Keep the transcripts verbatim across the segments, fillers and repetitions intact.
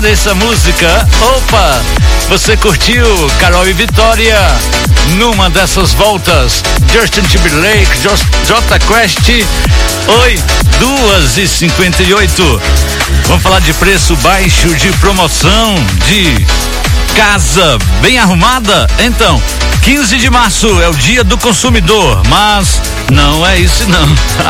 Essa música, opa, você curtiu Carol e Vitória numa dessas voltas, Justin Timberlake, Jota Quest. Oi, duas e cinquenta e oito. Vamos falar de preço baixo, de promoção, de casa bem arrumada? Então, quinze de março é o dia do consumidor, mas não é isso não.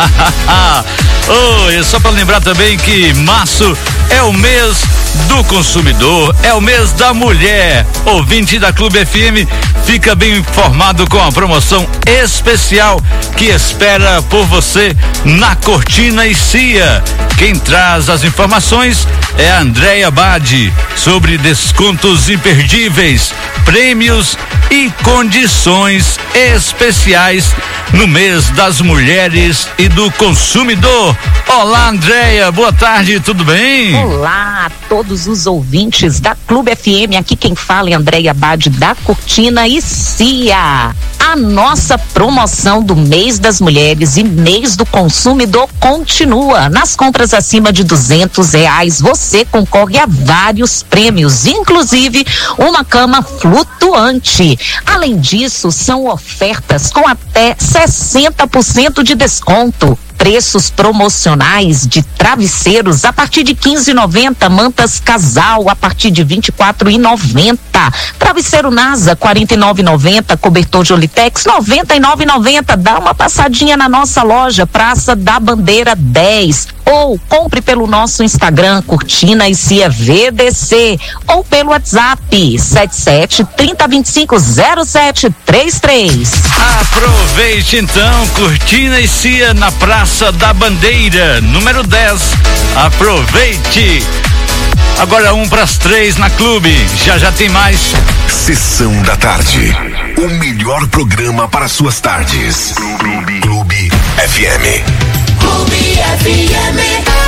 Oh, e só para lembrar também que março é o mês do consumidor, é o mês da mulher. Ouvinte da Clube F M, fica bem informado com a promoção especial que espera por você na Cortina e Cia. Quem traz as informações é a Andréia Bade, sobre descontos imperdíveis, prêmios e condições especiais no mês das mulheres e do consumidor. Olá, Andréia, boa tarde, tudo bem? Olá a todos os ouvintes da Clube F M, aqui quem fala é Andréia Bade da Cortina e Cia. A nossa promoção do mês das mulheres e mês do consumidor continua. Nas compras acima de duzentos reais, você concorre a vários prêmios, inclusive uma cama flutuante. Além disso, são ofertas com até sessenta por cento de desconto. Preços promocionais de travesseiros a partir de quinze reais e noventa centavos, mantas casal a partir de vinte e quatro reais e noventa centavos, travesseiro NASA quarenta e nove reais e noventa centavos, cobertor Jolitex noventa e nove reais e noventa centavos. Dá uma passadinha na nossa loja, Praça da Bandeira dez, ou compre pelo nosso Instagram, Cortina e Cia V D C, ou pelo WhatsApp sete sete, trinta, vinte e cinco, zero sete três três. Aproveite então, Cortina e Cia na Praça da Bandeira, número dez. Aproveite. Agora um para as três na Clube. Já já tem mais. Sessão da tarde. O melhor programa para suas tardes. Clube, Clube F M. Clube F M.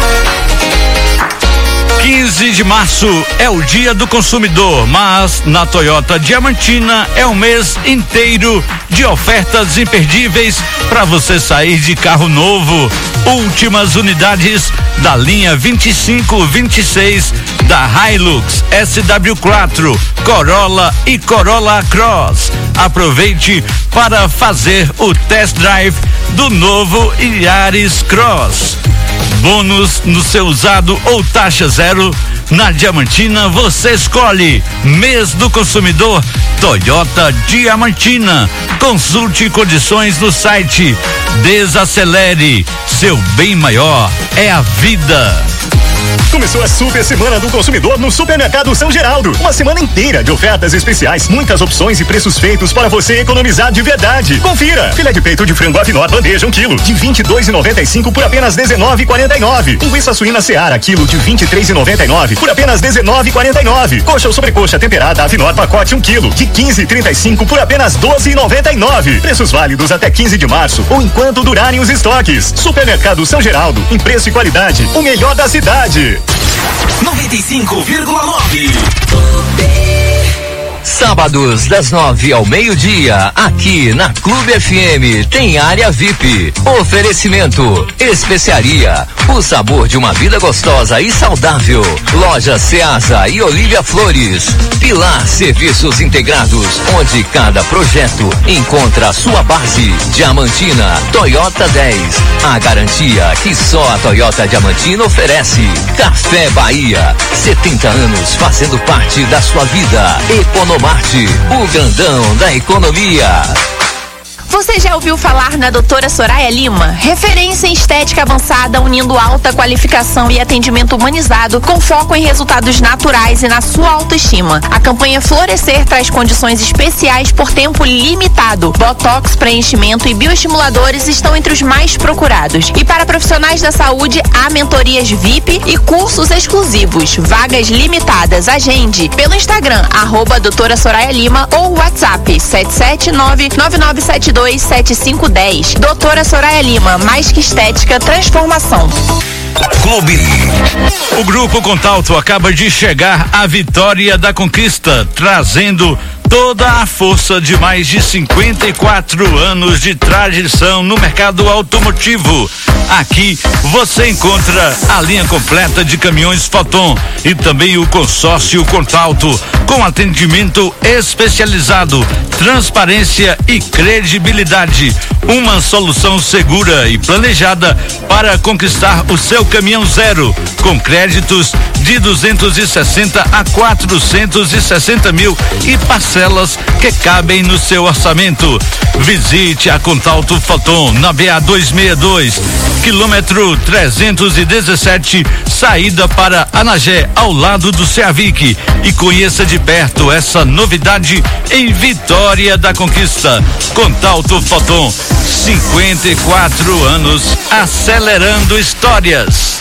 quinze de março é o dia do consumidor, mas na Toyota Diamantina é o mês inteiro de ofertas imperdíveis para você sair de carro novo. Últimas unidades da linha vinte e cinco, vinte e seis da Hilux, S W quatro, Corolla e Corolla Cross. Aproveite para fazer o test drive do novo Yaris Cross. Bônus no seu usado ou taxa zero. Na Diamantina você escolhe. Mês do consumidor Toyota Diamantina. Consulte condições no site. Desacelere. Seu bem maior é a vida. Começou a super semana do consumidor no Supermercado São Geraldo. Uma semana inteira de ofertas especiais, muitas opções e preços feitos para você economizar de verdade. Confira: filé de peito de frango Avinor bandeja um quilo de vinte e dois reais e noventa e cinco por apenas dezenove reais e quarenta e nove centavos. Linguiça suína Seara quilo de vinte e três reais e noventa e nove centavos por apenas dezenove reais e quarenta e nove centavos. Coxa ou sobrecoxa temperada Avinor pacote um quilo de quinze reais e trinta e cinco por apenas doze reais e noventa e nove centavos. Preços válidos até quinze de março ou enquanto durarem os estoques. Supermercado São Geraldo, em preço e qualidade, o melhor da cidade. noventa e cinco vírgula nove. Sábados das nove ao meio-dia, aqui na Clube F M tem área V I P. Oferecimento: Especiaria, o sabor de uma vida gostosa e saudável. Loja Ceasa e Olívia Flores. Pilar Serviços Integrados, onde cada projeto encontra a sua base. Diamantina, Toyota dez, a garantia que só a Toyota Diamantina oferece. Café Bahia, setenta anos fazendo parte da sua vida. Economarte, o grandão da economia. Você já ouviu falar na doutora Soraya Lima? Referência em estética avançada, unindo alta qualificação e atendimento humanizado com foco em resultados naturais e na sua autoestima. A campanha Florescer traz condições especiais por tempo limitado. Botox, preenchimento e bioestimuladores estão entre os mais procurados. E para profissionais da saúde, há mentorias V I P e cursos exclusivos. Vagas limitadas. Agende pelo Instagram, arroba doutora Soraya Lima, ou WhatsApp sete sete nove, nove nove sete dois sete cinco um zero. Doutora Soraya Lima, mais que estética, transformação. Clube. O Grupo Contalto acaba de chegar à Vitória da Conquista, trazendo toda a força de mais de cinquenta e quatro anos de tradição no mercado automotivo. Aqui você encontra a linha completa de caminhões Foton e também o consórcio Contalto, com atendimento especializado, transparência e credibilidade. Uma solução segura e planejada para conquistar o seu caminhão zero, com créditos de duzentos e sessenta a quatrocentos e sessenta mil e parcelas que cabem no seu orçamento. Visite a Contalto Foton na B A duzentos e sessenta e dois, quilômetro trezentos e dezessete, saída para Anagé, ao lado do Ceavic, e conheça de perto essa novidade em Vitória da Conquista. Contalto Foton, cinquenta e quatro anos acelerando histórias.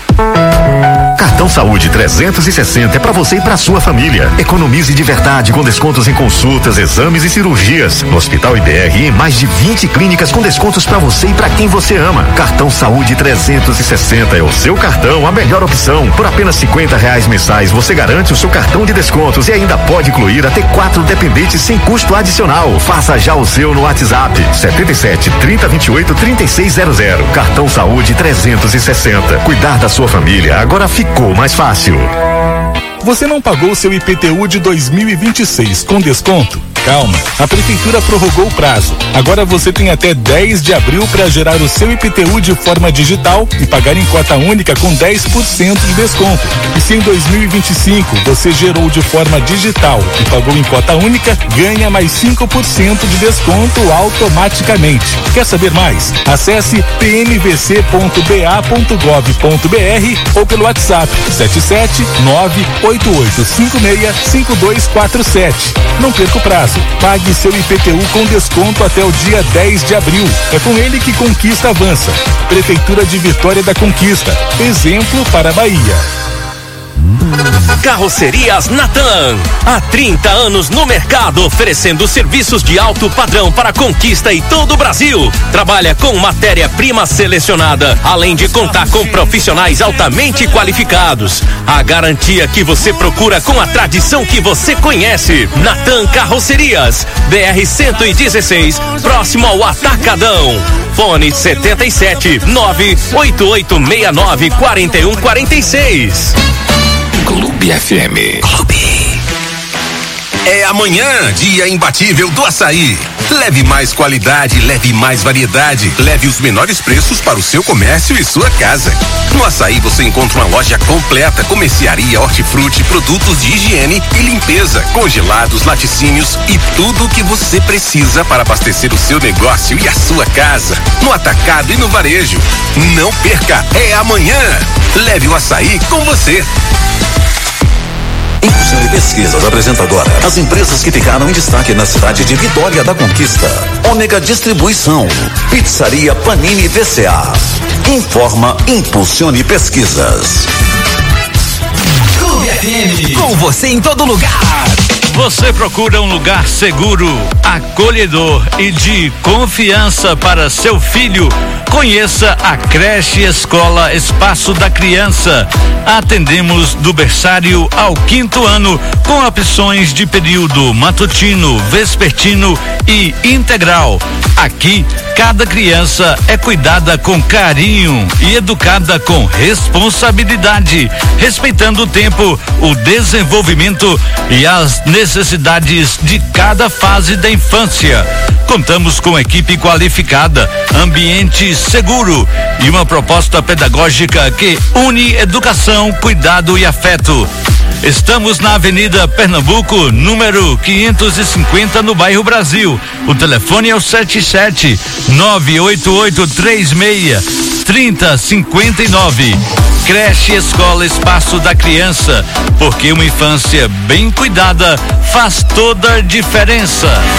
Cartão Saúde trezentos e sessenta é para você e para sua família. Economize de verdade com descontos em consultas, exames e cirurgias. No Hospital I B R e em mais de vinte clínicas com descontos para você e para quem você ama. Cartão Saúde trezentos e sessenta é o seu cartão, a melhor opção. Por apenas cinquenta reais mensais você garante o seu cartão de descontos e ainda pode incluir até quatro dependentes sem custo adicional. Faça já o seu no WhatsApp setenta e sete, trinta, vinte e oito, trinta e seis zero zero. Cartão Saúde trezentos e sessenta. Cuidar da sua família agora ficou mais fácil. Você não pagou seu I P T U de dois mil e vinte e seis com desconto? Calma, a prefeitura prorrogou o prazo. Agora você tem até dez de abril para gerar o seu I P T U de forma digital e pagar em cota única com dez por cento de desconto. E se em dois mil e vinte e cinco você gerou de forma digital e pagou em cota única, ganha mais cinco por cento de desconto automaticamente. Quer saber mais? Acesse p m v c ponto b a ponto gov ponto b r ou pelo WhatsApp sete sete nove oito oito cinco seis cinco dois quatro sete. Não perca o prazo. Pague seu I P T U com desconto até o dia dez de abril. É com ele que Conquista avança. Prefeitura de Vitória da Conquista. Exemplo para a Bahia. Carrocerias Natan, há trinta anos no mercado, oferecendo serviços de alto padrão para Conquista e todo o Brasil. Trabalha com matéria-prima selecionada, além de contar com profissionais altamente qualificados. A garantia que você procura com a tradição que você conhece. Natan Carrocerias, B R cento e dezesseis, próximo ao Atacadão. Fone setenta e sete, nove oito oito seis nove, quatro um quatro seis. Clube F M. Clube. É amanhã, dia imbatível do açaí. Leve mais qualidade, leve mais variedade, leve os menores preços para o seu comércio e sua casa. No Açaí você encontra uma loja completa com mercearia, hortifruti, produtos de higiene e limpeza, congelados, laticínios e tudo o que você precisa para abastecer o seu negócio e a sua casa. No atacado e no varejo. Não perca, é amanhã. Leve o açaí com você. Impulsione Pesquisas apresenta agora as empresas que ficaram em destaque na cidade de Vitória da Conquista. Ômega Distribuição, Pizzaria Panini V C A. Informa Impulsione Pesquisas. Clube F M, com você em todo lugar. Você procura um lugar seguro, acolhedor e de confiança para seu filho? Conheça a Creche Escola Espaço da Criança. Atendemos do berçário ao quinto ano, com opções de período matutino, vespertino e integral. Aqui, cada criança é cuidada com carinho e educada com responsabilidade, respeitando o tempo, o desenvolvimento e as necessidades de cada fase da infância. Contamos com equipe qualificada, ambiente seguro e uma proposta pedagógica que une educação, cuidado e afeto. Estamos na Avenida Pernambuco, número quinhentos e cinquenta, no bairro Brasil. O telefone é o sete sete nove oito oito três seis três zero cinco nove. Creche Escola Espaço da Criança, porque uma infância bem cuidada faz toda a diferença.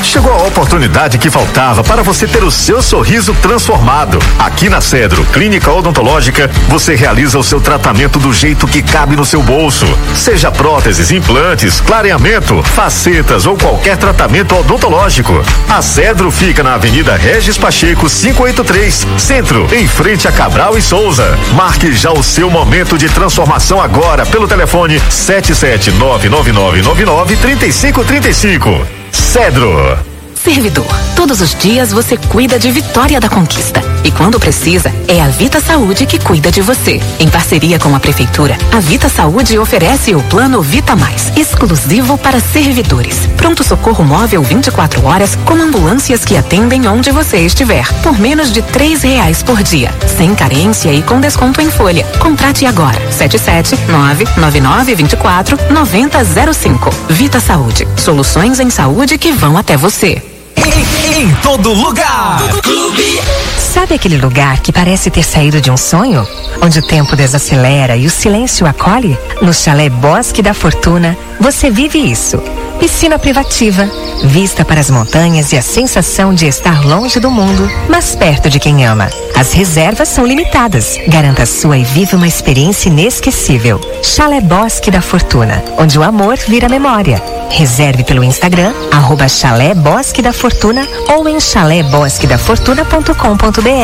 Chegou a oportunidade que faltava para você ter o seu sorriso transformado. Aqui na Cedro Clínica Odontológica, você realiza o seu tratamento do jeito que cabe no seu bolso. Seja próteses, implantes, clareamento, facetas ou qualquer tratamento odontológico. A Cedro fica na Avenida Regis Pacheco, quinhentos e oitenta e três, Centro, em frente a Cabral e Souza. Marque já o seu momento de transformação agora pelo telefone sete sete nove nove nove nove nove três cinco três cinco. Cedro. Servidor, todos os dias você cuida de Vitória da Conquista. E quando precisa, é a Vita Saúde que cuida de você. Em parceria com a Prefeitura, a Vita Saúde oferece o Plano Vita Mais, exclusivo para servidores. Pronto socorro móvel vinte e quatro horas, com ambulâncias que atendem onde você estiver, por menos de três reais por dia. Sem carência e com desconto em folha. Contrate agora. sete sete nove nove nove dois quatro nove zero zero cinco. Vita Saúde. Soluções em saúde que vão até você. Em, em todo lugar. Clube. Sabe aquele lugar que parece ter saído de um sonho? Onde o tempo desacelera e o silêncio acolhe? No Chalé Bosque da Fortuna, você vive isso. Piscina privativa, vista para as montanhas e a sensação de estar longe do mundo, mas perto de quem ama. As reservas são limitadas. Garanta a sua e vive uma experiência inesquecível. Chalé Bosque da Fortuna, onde o amor vira memória. Reserve pelo Instagram, arroba Chalé Bosque da Fortuna ou em chalé bosque da fortuna ponto com ponto br.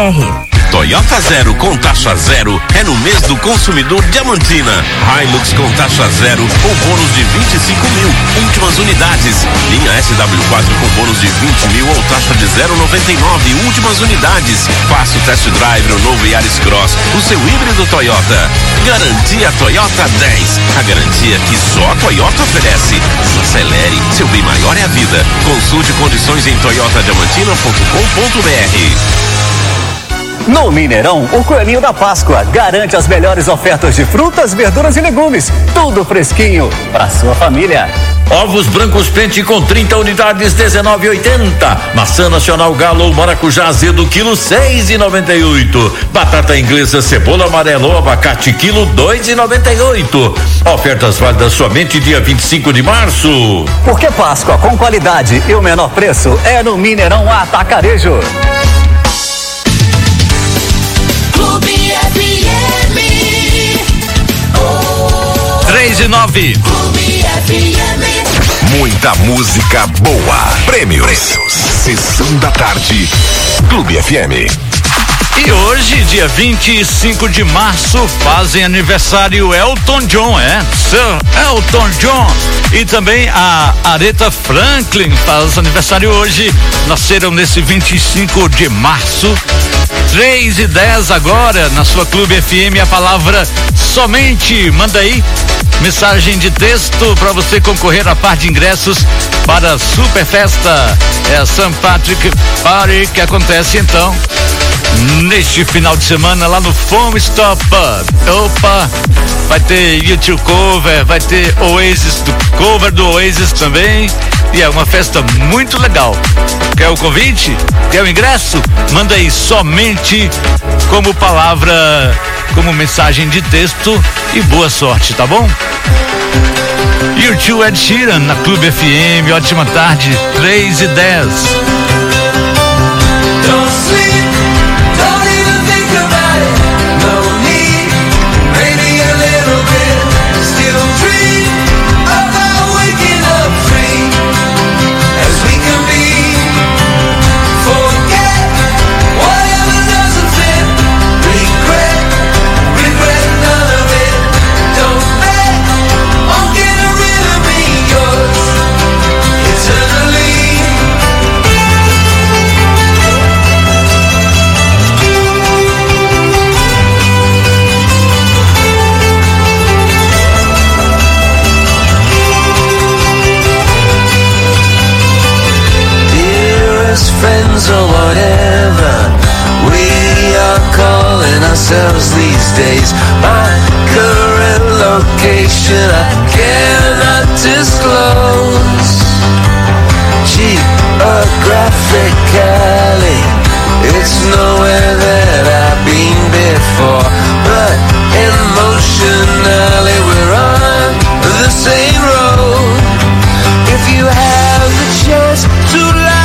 Toyota Zero com taxa zero é no mês do consumidor Diamantina. Hilux com taxa zero com bônus de vinte e cinco mil. Últimas unidades. Linha S W quatro com bônus de vinte mil ou taxa de zero vírgula noventa e nove. Últimas unidades. Faça o test drive no novo Yaris Cross, o seu híbrido Toyota. Garantia Toyota dez. A garantia que só a Toyota oferece. Acelere, seu bem maior é a vida. Consulte condições em toyota diamantina ponto com ponto br. No Mineirão, o Coelhinho da Páscoa garante as melhores ofertas de frutas, verduras e legumes. Tudo fresquinho para sua família. Ovos brancos pente com trinta unidades, dezenove e oitenta. Maçã nacional galo ou maracujá azedo, quilo seis e noventa e oito. Batata inglesa, cebola amarela ou abacate, quilo dois e noventa e oito. Ofertas válidas somente dia vinte e cinco de março. Porque Páscoa com qualidade e o menor preço é no Mineirão Atacarejo. Clube F M. Oh. três e nove. Clube F M. Muita música boa. Prêmios. Prêmios. Sessão da tarde. Clube F M. E hoje, dia vinte e cinco de março, fazem aniversário Elton John, é? Sir Elton John. E também a Aretha Franklin faz aniversário hoje. Nasceram nesse vinte e cinco de março. três e dez agora, na sua Clube F M, a palavra somente. Manda aí mensagem de texto para você concorrer a par de ingressos para a Super Festa, é a Saint Patrick Party, que acontece então neste final de semana lá no Foam Stop Pub. Opa, vai ter U dois cover, vai ter Oasis, do cover do Oasis também, e é uma festa muito legal. Quer o convite? Quer o ingresso? Manda aí somente como palavra, como mensagem de texto, e boa sorte, tá bom? U dois Ed Sheeran na Clube F M, ótima tarde, três e dez. Don't sleep, don't even think about it. No need, maybe a little bit. Still dream about waking up free as we can be. Forget whatever doesn't fit. Regret, regret none of it. Don't bet on getting rid of me, yours eternally. Friends or whatever we are calling ourselves these days. My current location I cannot disclose. Geographically, it's nowhere that I've been before, but emotionally we're on the same road. If you have the chance to lie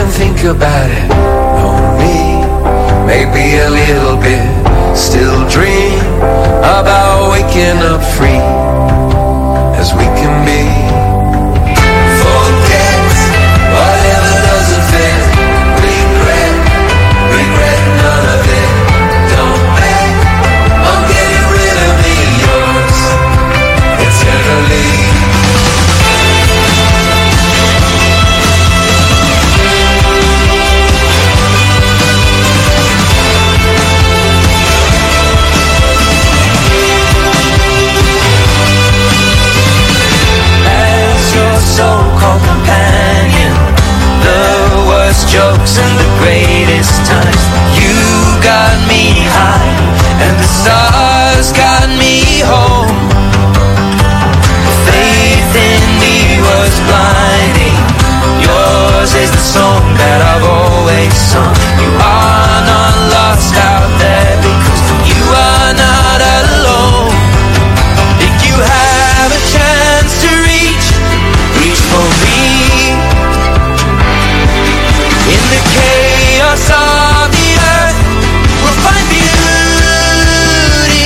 even think about it. No need, maybe a little bit. Still dream about waking up free as we can be. Forget whatever doesn't fit. Regret, regret none of it. Don't beg, I'm getting rid of me, yours eternally. So-called companion, the worst jokes and the greatest times. You got me high and the stars got me home. Faith in me was blinding. Yours is the song that I've always sung. You are not lost out there because you are not alone. If you have a chance to reach, reach for me. In the chaos of the earth, we'll find beauty.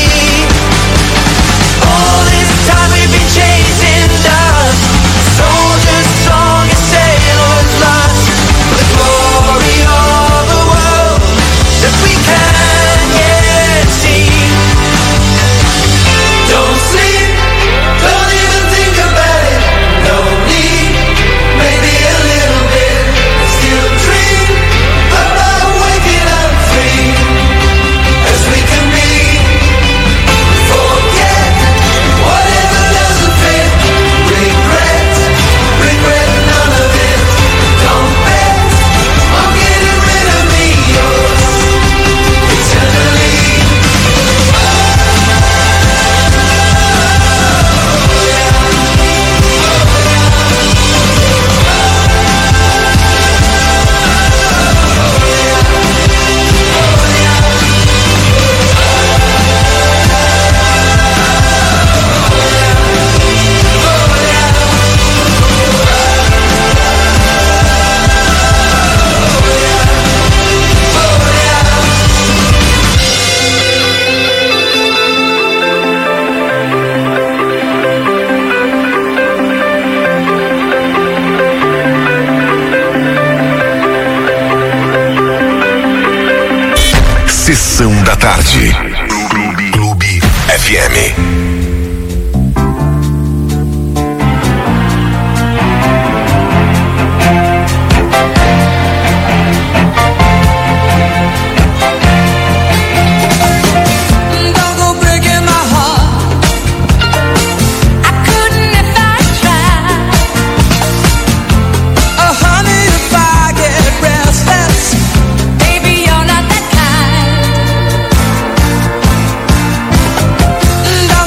All this time we've been chasing dust. Soldier's song, a sailor's lost. For the glory of the world that we can yet see. Don't sleep, don't even think about it. No need, maybe a little bit. Still dream about waking up free as we can be. Forget whatever doesn't fit. Regret, regret none of it. Don't bet, I'm getting rid of me, yours eternally. Sessão da tarde. Clube, Clube F M. Don't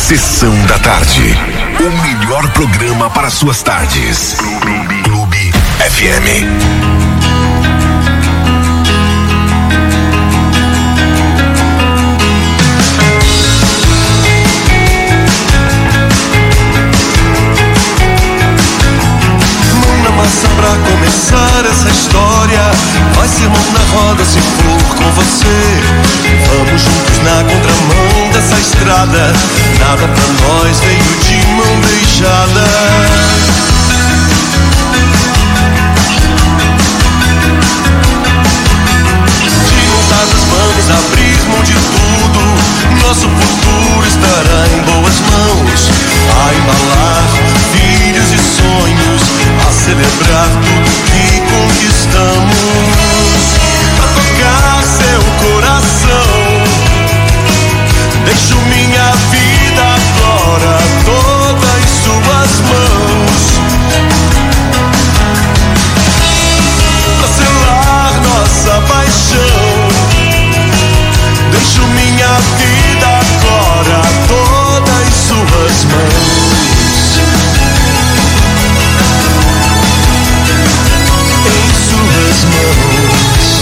Sessão da Tarde. O melhor programa para suas tardes. Clube, Clube F M. Pra começar essa história, vai ser mão na roda se for com você. Vamos juntos na contramão dessa estrada, nada pra nós veio de mão beijada. De juntar as mãos, abrir mão de tudo, nosso futuro estará em boas mãos. A embalar filhos e sonhos, a celebrar tudo que conquistamos. A tocar seu coração, deixo minha vida agora toda em suas mãos. Pra selar nossa paixão, deixo minha vida agora toda em suas mãos. Mãos.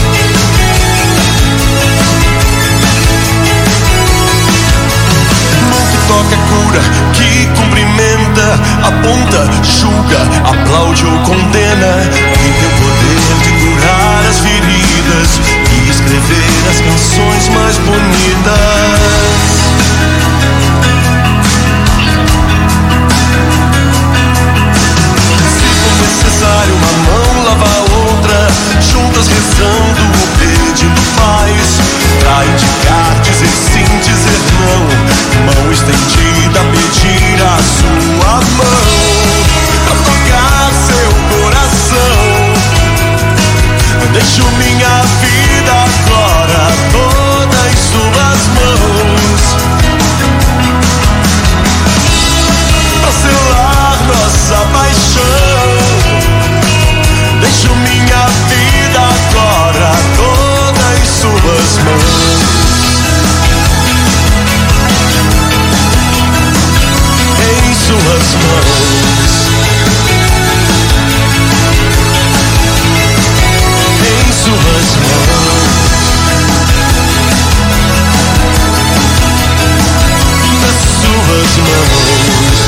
Mão que toca, cura, que cumprimenta, aponta, julga, aplaude ou condena. Quem tem o poder de curar as feridas e escrever as canções mais bonitas. Necessário, uma mão lava a outra, juntas rezando ou pedindo paz, pra indicar, dizer sim, dizer não, mão estendida, pedir a sua mão, pra tocar seu coração, deixo minha vida agora toda em suas mãos, pra selar nossa paixão. Deixo minha vida agora toda em suas mãos. Em suas mãos. Em suas mãos. Nas suas mãos.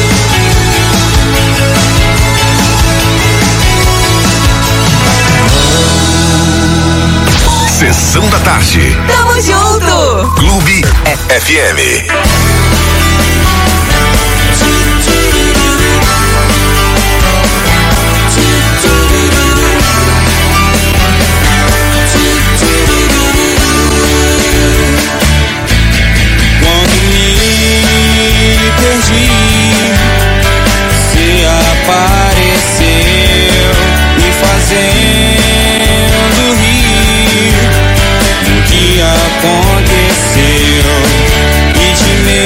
Sessão da Tarde. Tamo junto! Clube F M. Quando me perdi, se apareceu me fazendo rir do que aconteceu e de meu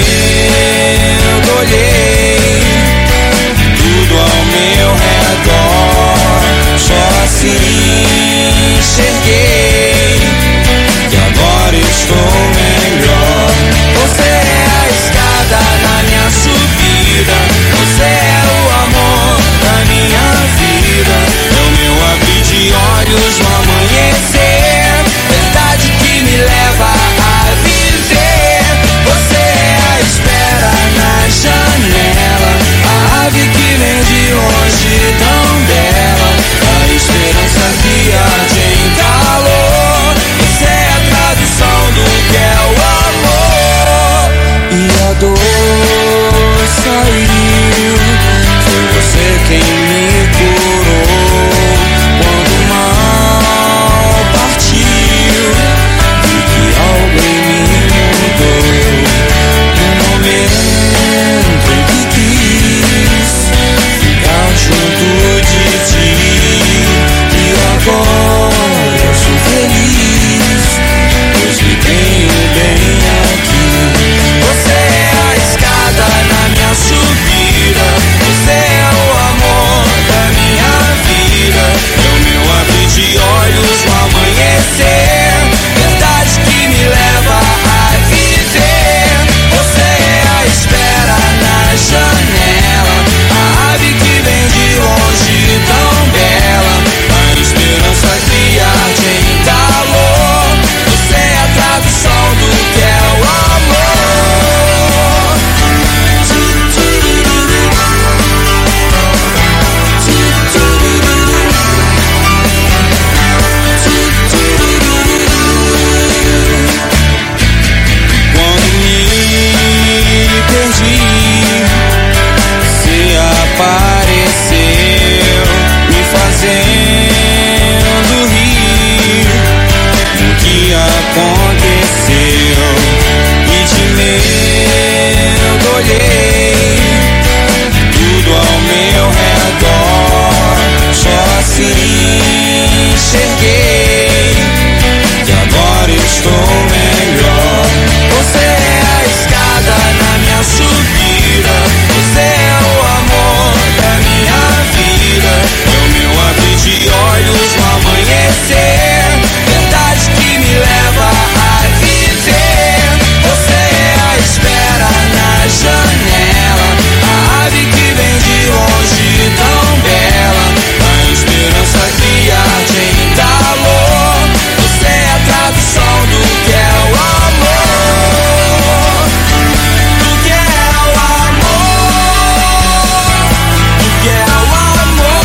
apareceu, me fazendo rir do que aconteceu. E de medo olhei tudo ao meu redor, só assim enxerguei que agora eu estou melhor. Você é a escada na minha subida, você é o amor da minha vida, é o meu abrir de olhos no amanhecer, verdade que me leva a viver. Você é a espera na janela, a ave que vem de longe tão bela, a esperança que arde em calor. Você é a tradução do que é o amor, do que é o amor, do que é o amor,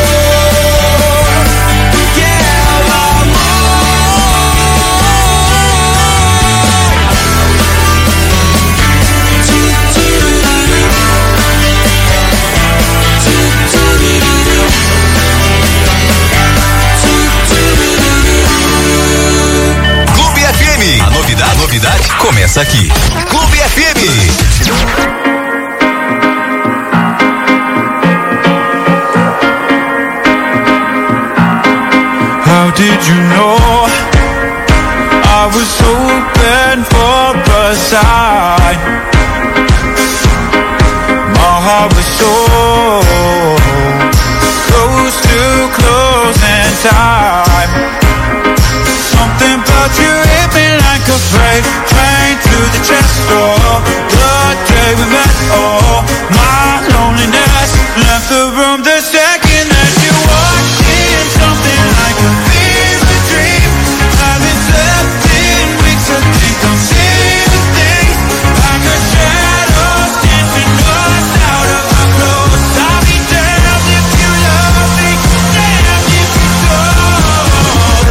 do que é o Clube F M. A novidade, a novidade começa aqui. Clube F M. How did you know I was hoping for a sign? My heart was so close to closing time. Something about you hit me like a freight train through the chest door. The day we met, oh, my loneliness left the room the second that you walked in. Something like a fever dream. Haven't slept in weeks, I think I'm seeing things like a shadow dancing us out of our clothes. I'll be damned if you love me, damned if you don't.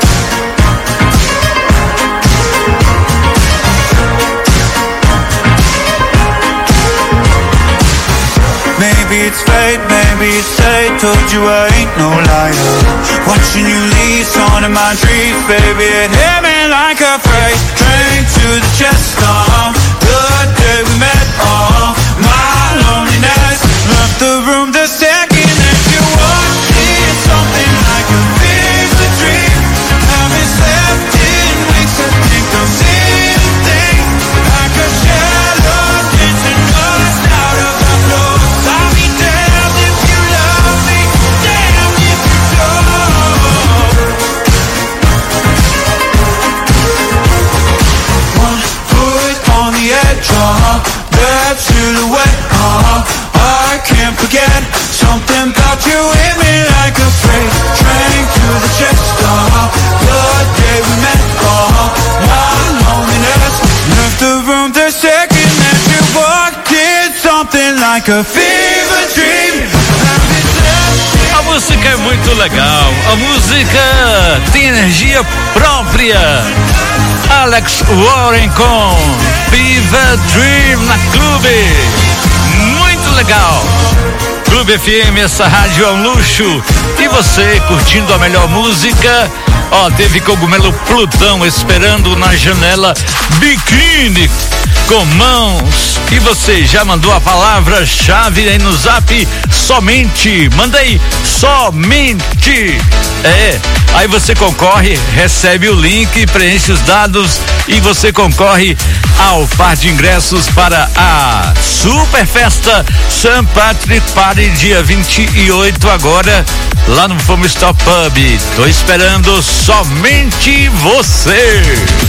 Maybe it's fate, maybe it's fate. Told you I ain't no liar. Watching you leave, torn in my dreams, baby. It hit me like a freight train to the chest of the day we met. Oh, my loneliness left the room the second that you walked in. Something like a fever dream. Haven't slept in weeks, I think I'm seeing things like a shadow dancing us out of our clothes. I'll be damned if you love me, damned if you don't. One foot on the edge, uh, that silhouette, uh, I can't forget. Something about you hit me like a freight train to the chest, uh, the day we met, uh, my loneliness left the room the second that you walked in. Something like a fever dream. A música é muito legal. A música tem energia própria. Alex Warren com Fever Dream na Clube. Muito legal. Clube F M, essa rádio é um luxo. E você curtindo a melhor música. Ó, teve Cogumelo Plutão esperando na janela, biquíni com mãos. E você já mandou a palavra-chave aí no zap? Somente. Manda aí, somente. É, aí você concorre, recebe o link, preenche os dados e você concorre ao par de ingressos para a Super Festa Saint Patrick Party, dia vinte e oito agora, lá no Fome Stop Pub. Tô esperando somente você.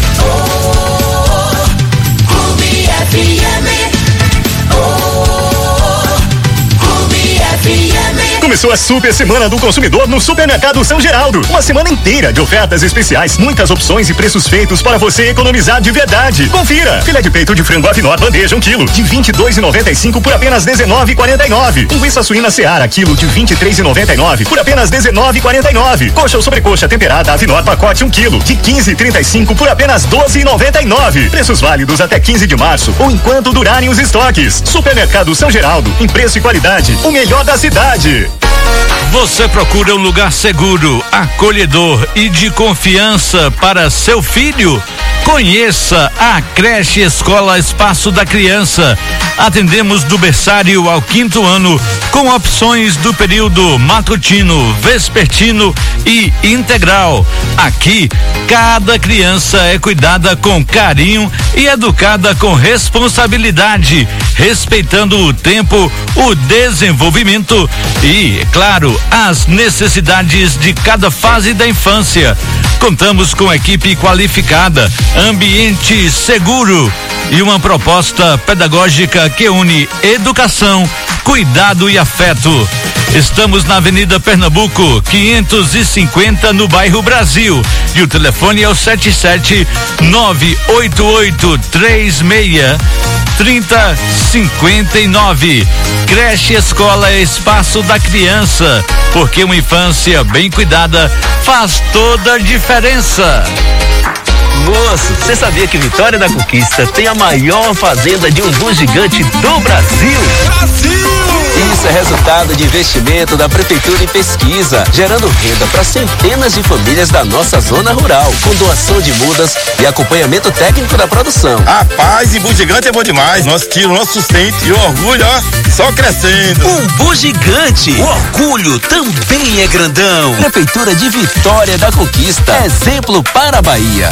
Clube F M. Oh, Clube F M. Começou a super semana do consumidor no Supermercado São Geraldo. Uma semana inteira de ofertas especiais, muitas opções e preços feitos para você economizar de verdade. Confira: filé de peito de frango Avinor bandeja um quilo de vinte e dois reais e noventa e cinco por apenas dezenove reais e quarenta e nove. Linguiça suína Seara quilo de vinte e três reais e noventa e nove por apenas dezenove reais e quarenta e nove. Coxa ou sobrecoxa temperada Avinor pacote um quilo de quinze reais e trinta e cinco por apenas doze reais e noventa e nove. Preços válidos até quinze de março ou enquanto durarem os estoques. Supermercado São Geraldo, em preço e qualidade, o melhor da cidade. Você procura um lugar seguro, acolhedor e de confiança para seu filho? Conheça a Creche Escola Espaço da Criança. Atendemos do berçário ao quinto ano, com opções do período matutino, vespertino e integral. Aqui, cada criança é cuidada com carinho e educada com responsabilidade, respeitando o tempo, o desenvolvimento e, claro, as necessidades de cada fase da infância. Contamos com equipe qualificada, ambiente seguro e uma proposta pedagógica que une educação, cuidado e afeto. Estamos na Avenida Pernambuco, quinhentos e cinquenta, no bairro Brasil. E o telefone é o sete sete nove oito oito três seis trinta cinquenta e nove. Creche Escola Espaço da Criança, porque uma infância bem cuidada faz toda a diferença. Moço, você sabia que Vitória da Conquista tem a maior fazenda de umbu gigante do Brasil? Brasil! Isso é resultado de investimento da Prefeitura em pesquisa, gerando renda para centenas de famílias da nossa zona rural, com doação de mudas e acompanhamento técnico da produção. Rapaz, umbu gigante é bom demais. Nós tira o nosso sustento e o orgulho, ó, só crescendo. Umbu gigante, o orgulho também é grandão. Prefeitura de Vitória da Conquista, exemplo para a Bahia.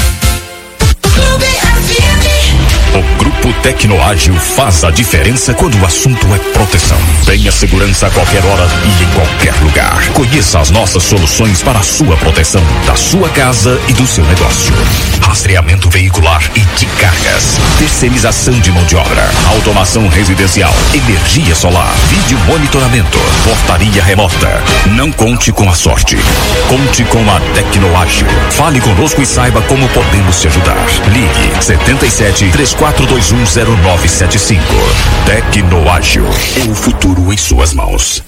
O Grupo Tecnoágil faz a diferença quando o assunto é proteção. Tenha segurança a qualquer hora e em qualquer lugar. Conheça as nossas soluções para a sua proteção, da sua casa e do seu negócio. Rastreamento veicular e de cargas. Terceirização de mão de obra. Automação residencial. Energia solar. Vídeo monitoramento. Portaria remota. Não conte com a sorte. Conte com a Tecnoágil. Fale conosco e saiba como podemos te ajudar. Ligue setenta e sete, três quatro dois um, zero nove sete cinco. Tecnoágil. É o futuro em suas mãos.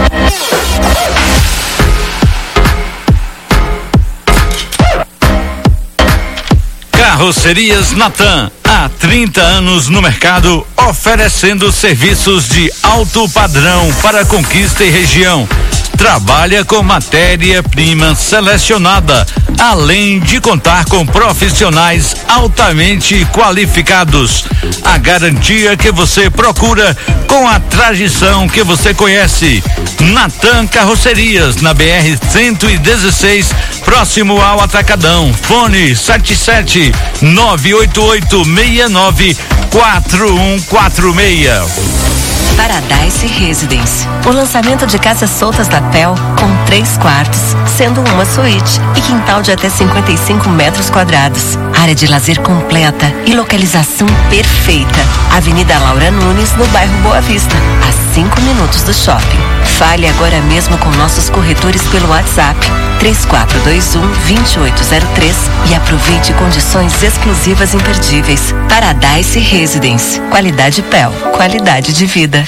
Carrocerias Natan, há trinta anos no mercado, oferecendo serviços de alto padrão para Conquista e região. Trabalha com matéria-prima selecionada, além de contar com profissionais altamente qualificados. A garantia que você procura com a tradição que você conhece. Natan Carrocerias, na B R cento e dezesseis, próximo ao Atacadão. Fone sete sete nove oito oito seis nove quatro um quatro seis. Paradise Residence. O lançamento de casas soltas da P E L com três quartos, sendo uma suíte e quintal de até cinquenta e cinco metros quadrados. Área de lazer completa e localização perfeita. Avenida Laura Nunes, no bairro Boa Vista, a cinco minutos do shopping. Fale agora mesmo com nossos corretores pelo WhatsApp três quatro dois um, dois oito zero três e aproveite condições exclusivas imperdíveis. Paradise Residence. Qualidade P E L. Qualidade de vida.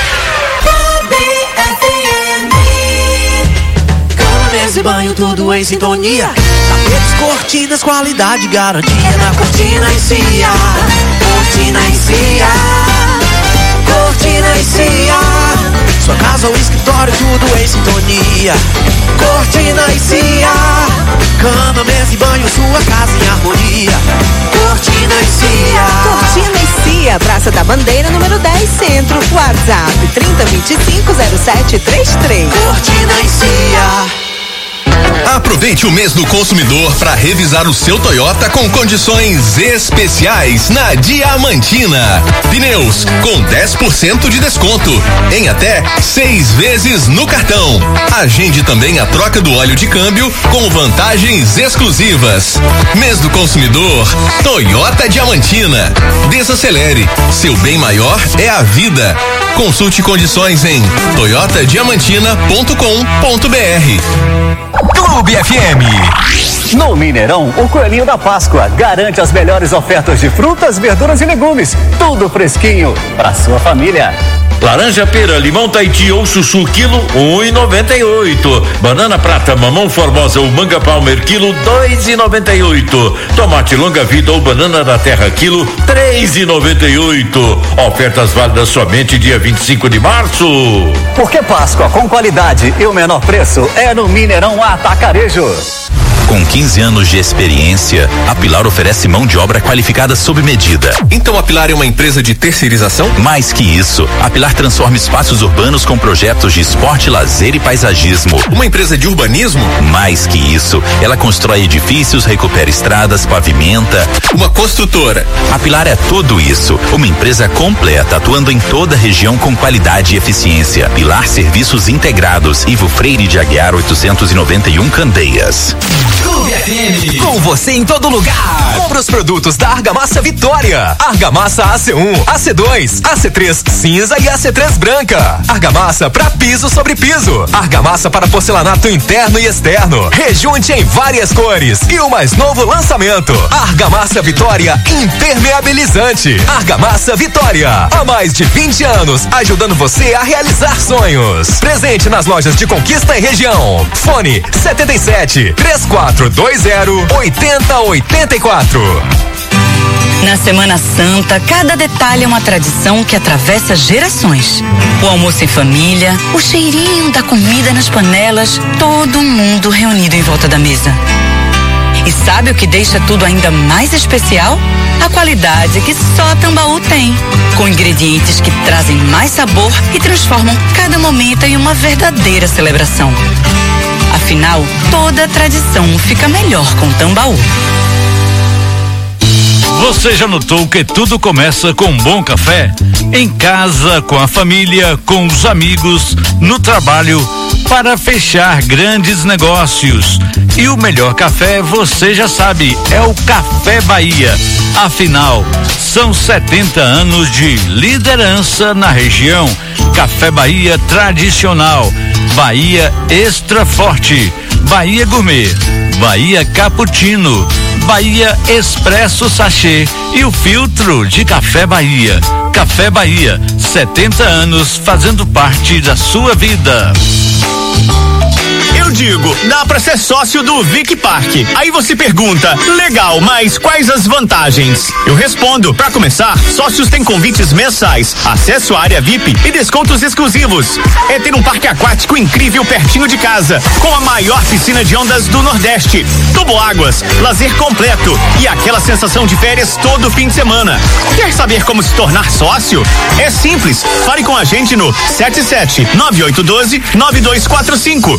Mesa e banho, tudo em sintonia. Tapetes, cortinas, qualidade, garantia. Na Cortina e Cia. Cortina e Cia. Cortina e Cia. Sua casa ou escritório, tudo em sintonia. Cortina e Cia. Cama, mesa e banho, sua casa em harmonia. Cortina e Cia. Cortina e Cia, Praça da Bandeira, número dez, Centro. WhatsApp trinta, vinte e cinco, zero sete trinta e três. Cortina e Cia. Aproveite o mês do consumidor para revisar o seu Toyota com condições especiais na Diamantina. Pneus com dez por cento de desconto em até seis vezes no cartão. Agende também a troca do óleo de câmbio com vantagens exclusivas. Mês do consumidor, Toyota Diamantina. Desacelere, seu bem maior é a vida. Consulte condições em toyota diamantina ponto com ponto br. Clube F M. No Mineirão, o Coelhinho da Páscoa garante as melhores ofertas de frutas, verduras e legumes. Tudo fresquinho para sua família. Laranja pera, limão Tahiti ou chuchu, quilo um e noventa e oito. Banana prata, mamão formosa ou manga palmer, quilo dois e noventa e oito. Tomate longa vida ou banana da terra, quilo três e noventa e oito. Ofertas válidas somente dia vinte e cinco de março. Porque Páscoa com qualidade e o menor preço é no Mineirão Atacarejo. Com quinze anos de experiência, a Pilar oferece mão de obra qualificada sob medida. Então a Pilar é uma empresa de terceirização? Mais que isso, a Pilar transforma espaços urbanos com projetos de esporte, lazer e paisagismo. Uma empresa de urbanismo? Mais que isso, ela constrói edifícios, recupera estradas, pavimenta. Uma construtora. A Pilar é tudo isso. Uma empresa completa, atuando em toda a região com qualidade e eficiência. Pilar Serviços Integrados, Ivo Freire de Aguiar oitocentos e noventa e um Candeias. Clube F M, com você em todo lugar. Compre os produtos da Argamassa Vitória. Argamassa A C um, A C dois, A C três cinza e A C três branca. Argamassa para piso sobre piso. Argamassa para porcelanato interno e externo. Rejunte em várias cores. E o mais novo lançamento: Argamassa Vitória Impermeabilizante. Argamassa Vitória, há mais de vinte anos, ajudando você a realizar sonhos. Presente nas lojas de Conquista e região. Fone setenta e sete, trinta e quatro vinte, oitenta, oitenta e quatro. Na Semana Santa, cada detalhe é uma tradição que atravessa gerações. O almoço em família, o cheirinho da comida nas panelas, todo mundo reunido em volta da mesa. E sabe o que deixa tudo ainda mais especial? A qualidade que só Tambaú tem. Com ingredientes que trazem mais sabor e transformam cada momento em uma verdadeira celebração. Afinal, toda tradição fica melhor com Tambaú. Você já notou que tudo começa com um bom café? Em casa, com a família, com os amigos, no trabalho, para fechar grandes negócios. E o melhor café, você já sabe, é o Café Bahia. Afinal, são setenta anos de liderança na região. Café Bahia tradicional, Bahia Extra Forte, Bahia Gourmet, Bahia Cappuccino, Bahia Expresso Sachê e o filtro de Café Bahia. Café Bahia, setenta anos fazendo parte da sua vida. Eu digo, dá pra ser sócio do Vic Park. Aí você pergunta, legal, mas quais as vantagens? Eu respondo, pra começar, sócios têm convites mensais, acesso à área V I P e descontos exclusivos. É ter um parque aquático incrível pertinho de casa, com a maior piscina de ondas do Nordeste, toboáguas, lazer completo e aquela sensação de férias todo fim de semana. Quer saber como se tornar sócio? É simples, fale com a gente no sete sete nove oito um dois nove dois quatro cinco.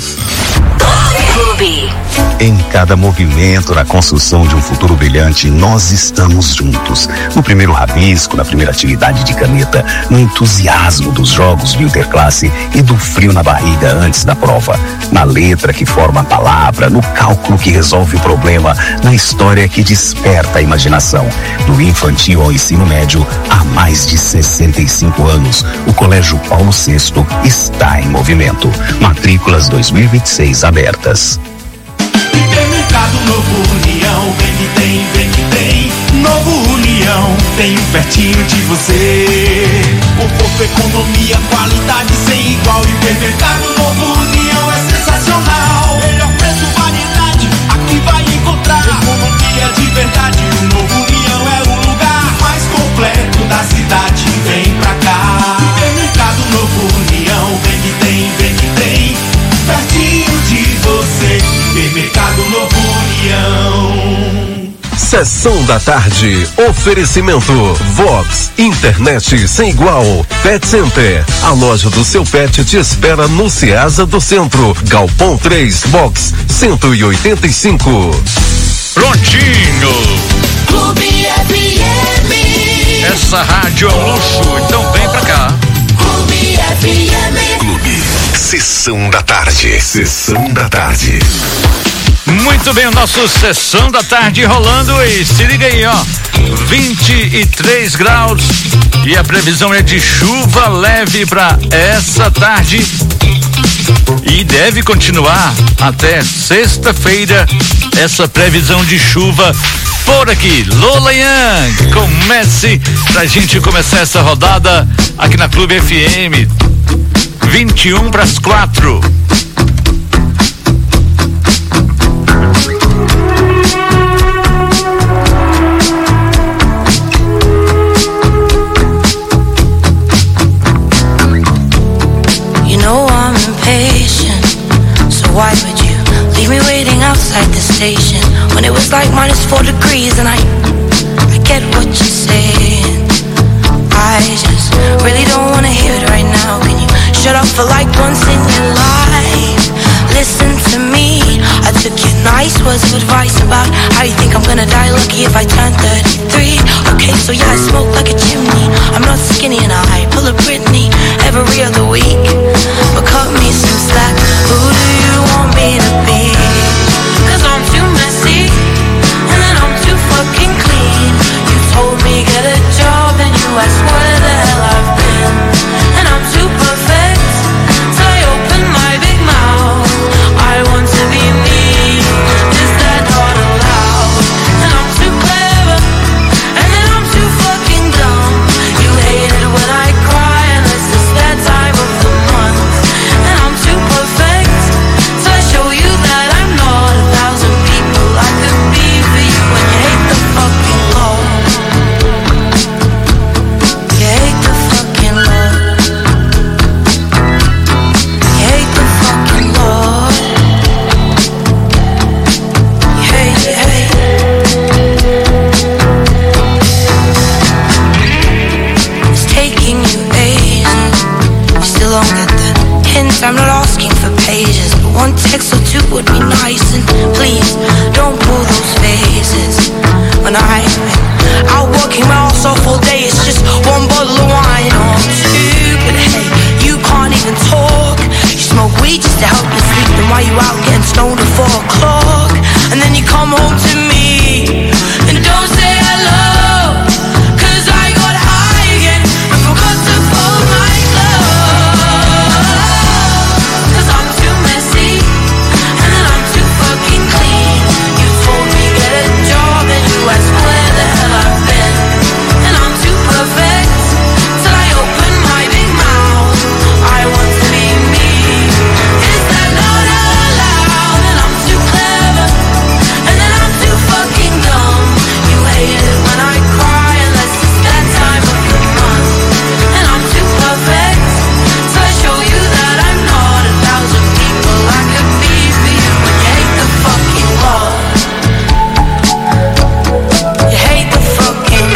Clube. Em cada movimento na construção de um futuro brilhante, nós estamos juntos. No primeiro rabisco, na primeira atividade de caneta, no entusiasmo dos jogos de interclasse e do frio na barriga antes da prova. Na letra que forma a palavra, no cálculo que resolve o problema, na história que desperta a imaginação. Do infantil ao ensino médio, há mais de sessenta e cinco anos, o Colégio Paulo sexto está em movimento. Matrículas dois mil e vinte e seis abertas. Supermercado Novo União, vem que tem, vem que tem. Novo União, tem um pertinho de você. Conforto, economia, qualidade sem igual. Supermercado Novo União é sensacional. Melhor preço, variedade, aqui vai encontrar. Economia de verdade, o Novo União é o lugar mais completo da cidade. Vem pra cá. Supermercado Novo União, vem que tem, vem que tem. Pertinho de você, Supermercado Novo União. Sessão da tarde, oferecimento Vox, internet sem igual, Pet Center, a loja do seu pet te espera no Ceasa do Centro, Galpão três, Box cento e oitenta e cinco. Prontinho! Clube F M. Essa rádio é um luxo, então vem pra cá. Clube F M. Clube. Sessão da tarde. Sessão da tarde. Muito bem, o nosso Sessão da Tarde rolando e se liga aí, ó, vinte e três graus e a previsão é de chuva leve para essa tarde e deve continuar até sexta-feira essa previsão de chuva por aqui. Lola Young, comece pra gente começar essa rodada aqui na Clube F M, vinte e um para as quatro. Why would you leave me waiting outside the station when it was like minus four degrees and I, I get what you're saying. I just really don't wanna hear it right now. Can you shut up for like once in your life? Listen to me. I took your nice words of advice about how you think I'm gonna die lucky if I turn thirty-three. Okay, so yeah, I smoke like a chimney. I'm not skinny and I pull a Britney every other week. But cut me some slack. Who do you want me to be? Cause I'm too messy and then I'm too fucking clean. You told me get a job and you asked where the hell I've been. And I'm too perfect till I open my big mouth. I want to be me. Is that not allowed? And I'm too clever and then I'm too fucking dumb. You hate it when I cry unless it's that time of the month. And I'm too perfect till I show you that I'm not a thousand people I could be for you. When you hate the fucking law, you hate the fucking law, you hate the fucking law, you hate, you hate. It's taking you ages, you still don't get the hint. I'm not asking for pages, but one text or two would be nice. And please, don't pull those faces. When I, out working my ass off all day, it's just one bottle of wine or two. But hey, you can't even talk. You smoke weed just to help you sleep. Then why you out getting stoned at four o'clock? And then you come home to me and don't say hello. Cause I got high again and forgot to fold my clothes. Cause I'm too messy and then I'm too fucking clean. You told me get a job and you asked where the hell I've been. And I'm too perfect till I open my big mouth. I want to be me. Is that not allowed? And I'm too clever and then I'm too fucking dumb. You hate it when I cry unless it's that time of the month. And I'm too perfect till I show you that I'm not a thousand people I could be for you. When you hate the fucking law, you hate the fucking,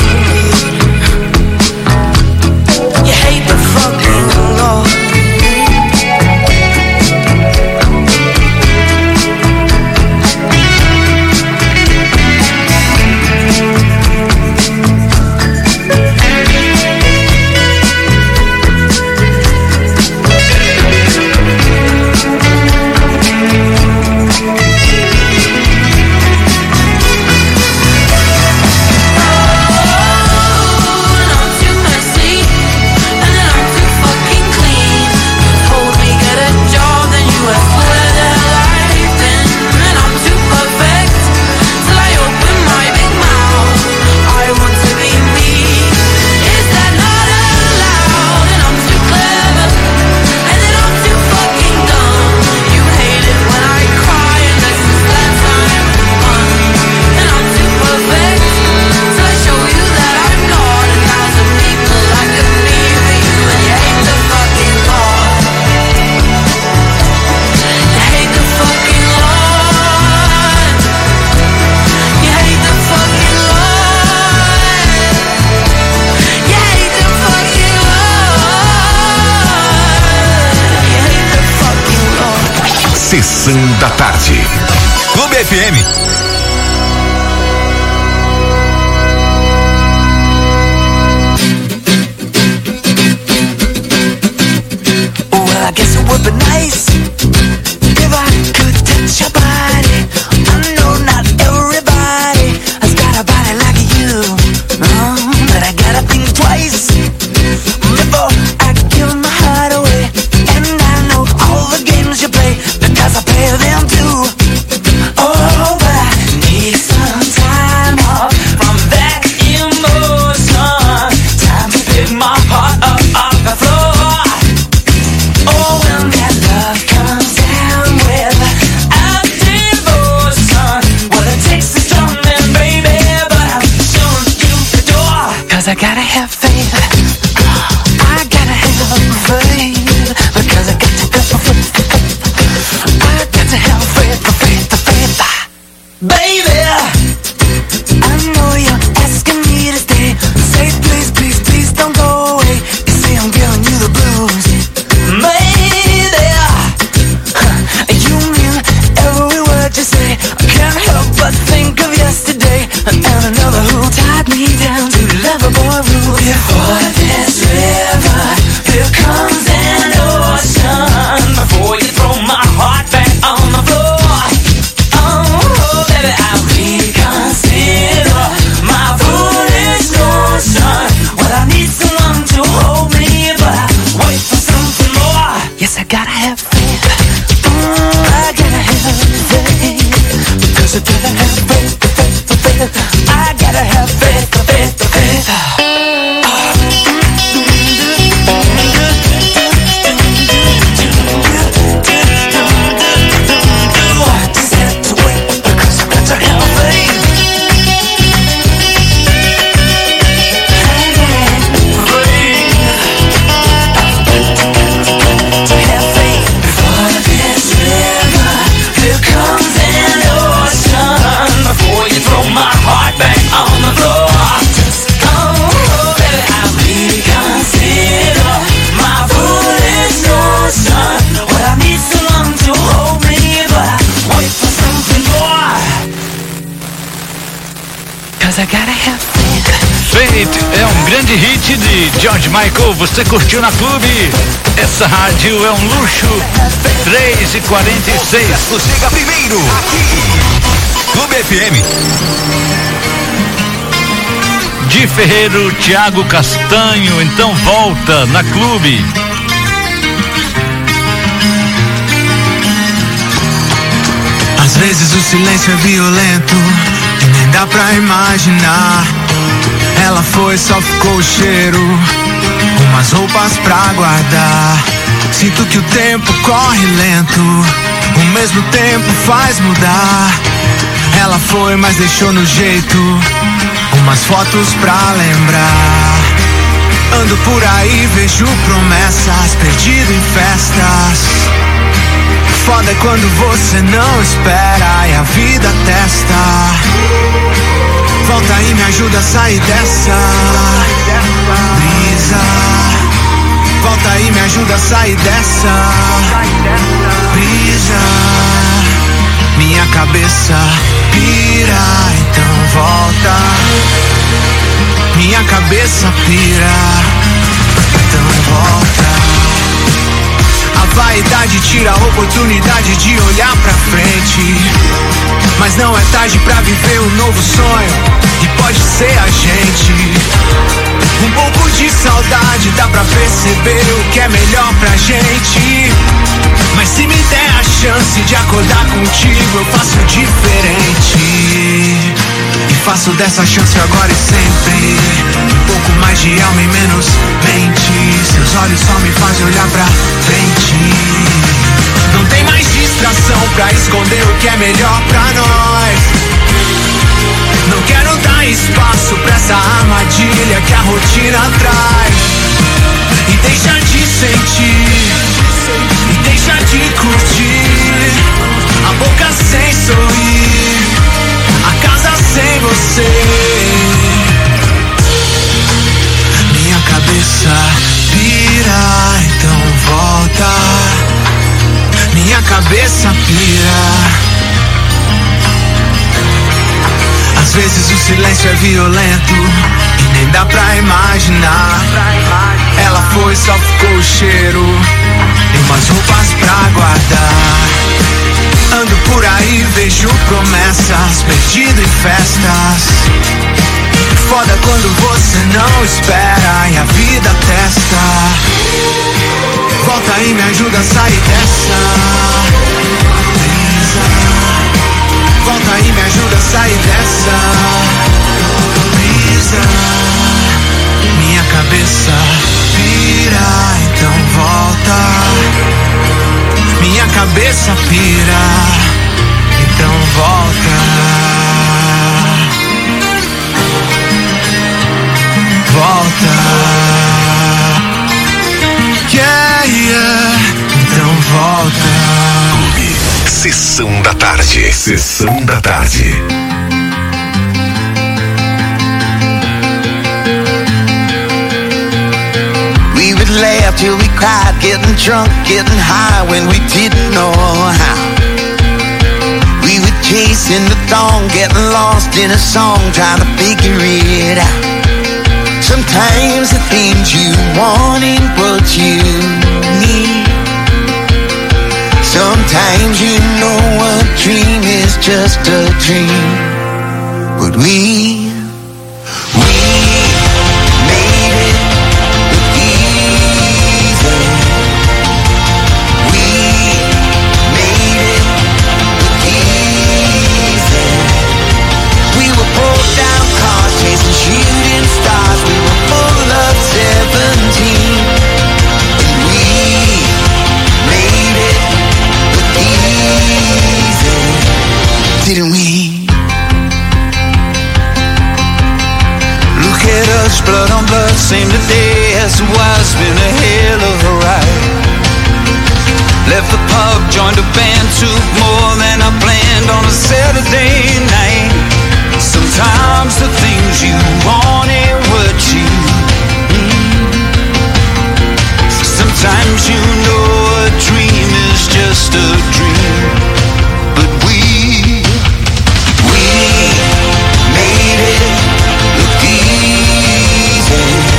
you hate the fucking law. Sessão da Tarde. Clube F M. Well, I guess it would be nice if I could touch your body grande hit de George Michael, você curtiu na Clube? Essa rádio é um luxo. três e quarenta e seis. Sucesso chega primeiro. Aqui. Clube F M. Di Ferreiro, Thiago Castanho, então volta na Clube. Às vezes o silêncio é violento e nem dá pra imaginar. Ela foi, só ficou o cheiro, umas roupas pra guardar. Sinto que o tempo corre lento, o mesmo tempo faz mudar. Ela foi, mas deixou no jeito umas fotos pra lembrar. Ando por aí, vejo promessas, perdido em festas. Foda é quando você não espera e a vida testa. Volta e me ajuda a sair dessa brisa. Volta e me ajuda a sair dessa brisa. Minha cabeça pira, então volta. Minha cabeça pira, então volta. A vaidade tira a oportunidade de olhar pra frente. Mas não é tarde pra viver um novo sonho, e pode ser a gente. Um pouco de saudade dá pra perceber o que é melhor pra gente. Mas se me der a chance de acordar contigo, eu faço diferente. E faço dessa chance agora e sempre. Um pouco mais de alma e menos mente. Seus olhos só me fazem olhar pra frente. Não tem mais distração pra esconder o que é melhor pra nós. Não quero dar espaço pra essa armadilha que a rotina traz. E deixa de sentir, e deixa de curtir. A boca sem sorrir, a casa sem você. Minha cabeça pira, então volta. Minha cabeça pira. Às vezes o silêncio é violento e nem dá pra imaginar. Ela foi, só ficou o cheiro e umas roupas pra guardar. Ando por aí, vejo promessas, perdido em festas. Foda quando você não espera e a vida testa. Volta e me ajuda a sair dessa brisa. Volta e me ajuda a sair dessa brisa. Minha cabeça pira, então volta. Minha cabeça pira, então volta. Volta. Yeah, yeah, então volta. Sessão da tarde. Sessão da tarde. We would laugh till we cried, getting drunk, getting high when we didn't know how. We were chasing the dawn, getting lost in a song, trying to figure it out. Sometimes the things you want ain't what you need. Sometimes you know a dream is just a dream. But we, we made it look easy. We made it look easy. We were broke down cars chasing shooting stars. We were full of seventeen. And we made it easy, didn't we? Look at us, blood on blood, same today as it was, been a hell of a ride. Left the pub, joined a band, took more than I planned on a Saturday night. Sometimes the things you want ain't what you need. Sometimes you know a dream is just a dream. But we, we made it look easy.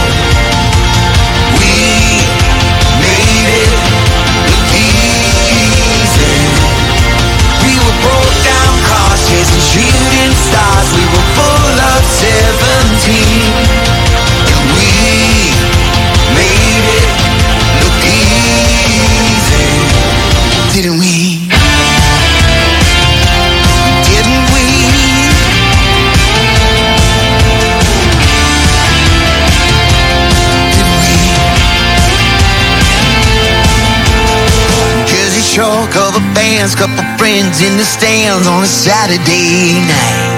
truck, cover bands, couple friends in the stands on a Saturday night.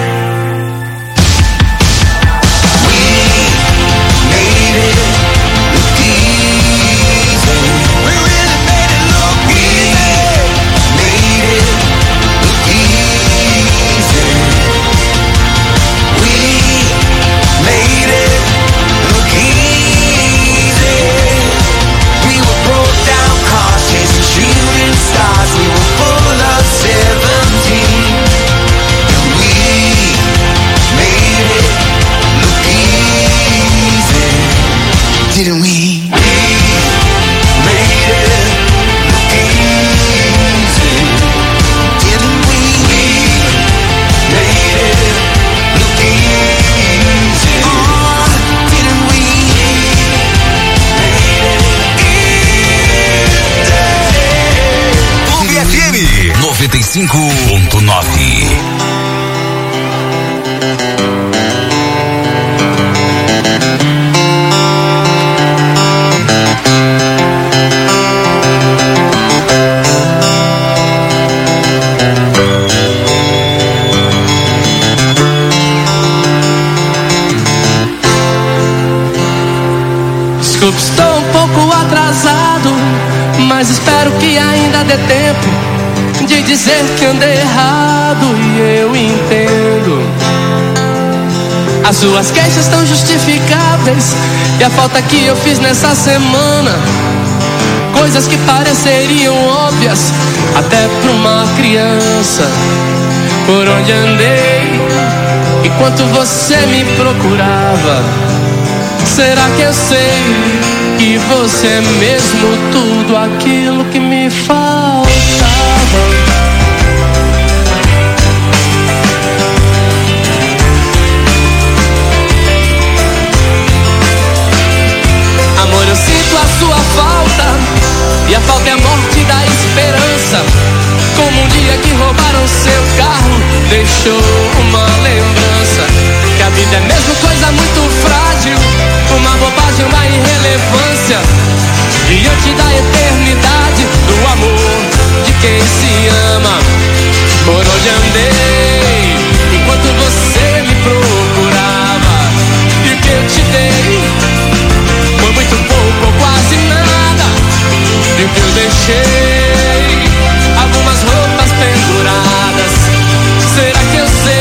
Didn't we? noventa e cinco ponto nove. Desculpe, estou um pouco atrasado, mas espero que ainda dê tempo de dizer que andei errado e eu entendo. As suas queixas estão justificáveis e a falta que eu fiz nessa semana, coisas que pareceriam óbvias até pra uma criança. Por onde andei enquanto você me procurava? Será que eu sei que você é mesmo tudo aquilo que me faltava? Amor, eu sinto a sua falta, e a falta é a morte da esperança. Como um dia que roubaram seu carro, deixou uma lembrança. Que a vida é mesmo coisa muito frágil, uma bobagem, uma irrelevância, diante da eternidade do amor de quem se ama. Por onde andei enquanto você me procurava, e o que eu te dei foi muito pouco ou quase nada. E o que eu deixei, algumas roupas penduradas. Será que eu sei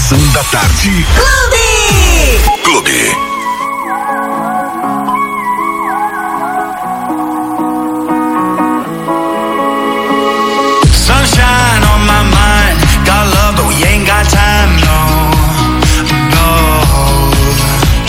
Estação da Tarde.